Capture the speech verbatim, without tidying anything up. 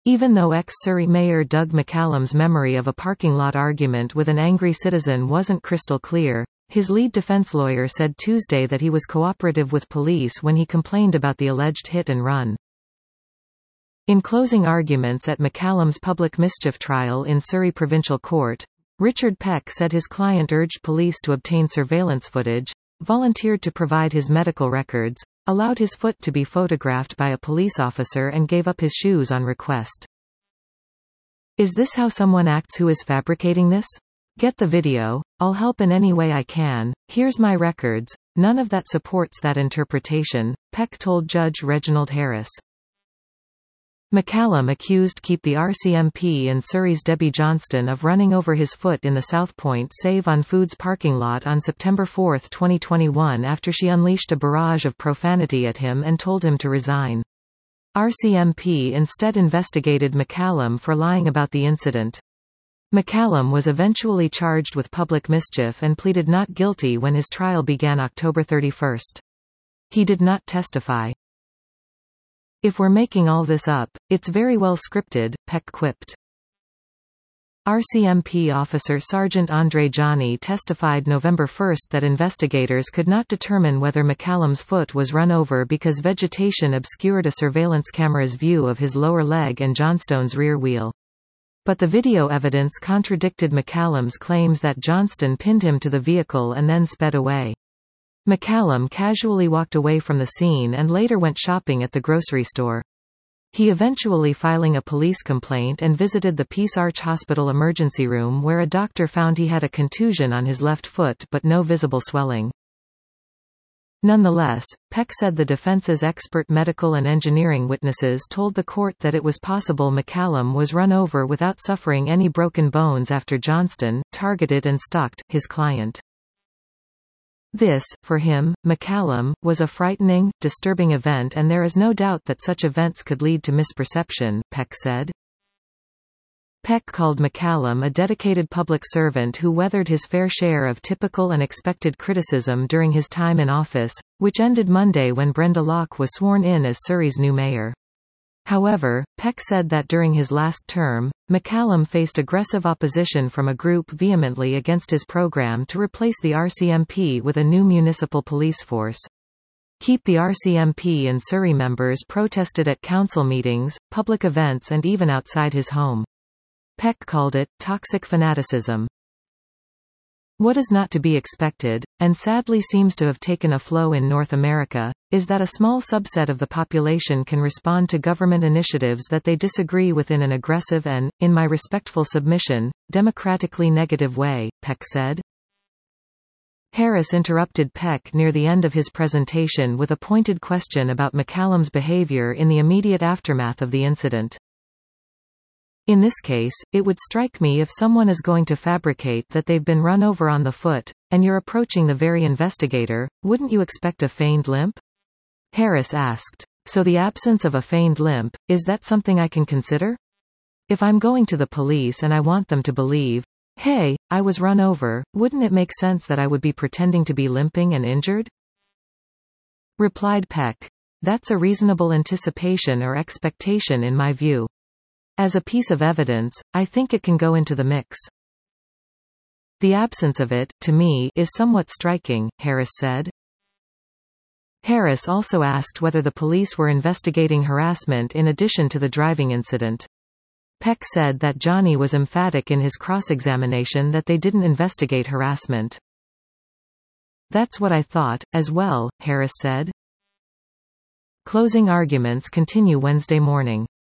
Even though ex-Surrey Mayor Doug McCallum's memory of a parking lot argument with an angry citizen wasn't crystal clear, his lead defense lawyer said Tuesday that he was cooperative with police when he complained about the alleged hit and run. In closing arguments at McCallum's public mischief trial in Surrey Provincial Court, Richard Peck said his client urged police to obtain surveillance footage, volunteered to provide his medical records, allowed his foot to be photographed by a police officer and gave up his shoes on request. Is this how someone acts who is fabricating this? Get the video, I'll help in any way I can, here's my records. None of that supports that interpretation, Peck told Judge Reginald Harris. McCallum accused Keep the R C M P in Surrey's Debbie Johnston of running over his foot in the South Point Save on Foods parking lot on September fourth twenty twenty-one after she unleashed a barrage of profanity at him and told him to resign. R C M P instead investigated McCallum for lying about the incident. McCallum was eventually charged with public mischief and pleaded not guilty when his trial began October thirty-first. He did not testify. If we're making all this up, it's very well scripted, Peck quipped. R C M P Officer Sergeant Andre Johnny testified November first that investigators could not determine whether McCallum's foot was run over because vegetation obscured a surveillance camera's view of his lower leg and Johnstone's rear wheel. But the video evidence contradicted McCallum's claims that Johnston pinned him to the vehicle and then sped away. McCallum casually walked away from the scene and later went shopping at the grocery store. He eventually filing a police complaint and visited the Peace Arch Hospital emergency room where a doctor found he had a contusion on his left foot but no visible swelling. Nonetheless, Peck said the defense's expert medical and engineering witnesses told the court that it was possible McCallum was run over without suffering any broken bones after Johnston targeted and stalked his client. This, for him, McCallum, was a frightening, disturbing event and there is no doubt that such events could lead to misperception, Peck said. Peck called McCallum a dedicated public servant who weathered his fair share of typical and expected criticism during his time in office, which ended Monday when Brenda Locke was sworn in as Surrey's new mayor. However, Peck said that during his last term, McCallum faced aggressive opposition from a group vehemently against his program to replace the R C M P with a new municipal police force. Keep the R C M P in Surrey members protested at council meetings, public events and even outside his home. Peck called it toxic fanaticism. What is not to be expected, and sadly seems to have taken a flow in North America, is that a small subset of the population can respond to government initiatives that they disagree with in an aggressive and, in my respectful submission, democratically negative way, Peck said. Harris interrupted Peck near the end of his presentation with a pointed question about McCallum's behavior in the immediate aftermath of the incident. In this case, it would strike me if someone is going to fabricate that they've been run over on the foot, and you're approaching the very investigator, wouldn't you expect a feigned limp? Harris asked. So the absence of a feigned limp, is that something I can consider? If I'm going to the police and I want them to believe, hey, I was run over, wouldn't it make sense that I would be pretending to be limping and injured? Replied Peck. That's a reasonable anticipation or expectation in my view. As a piece of evidence, I think it can go into the mix. The absence of it, to me, is somewhat striking, Harris said. Harris also asked whether the police were investigating harassment in addition to the driving incident. Peck said that Johnny was emphatic in his cross-examination that they didn't investigate harassment. That's what I thought, as well, Harris said. Closing arguments continue Wednesday morning.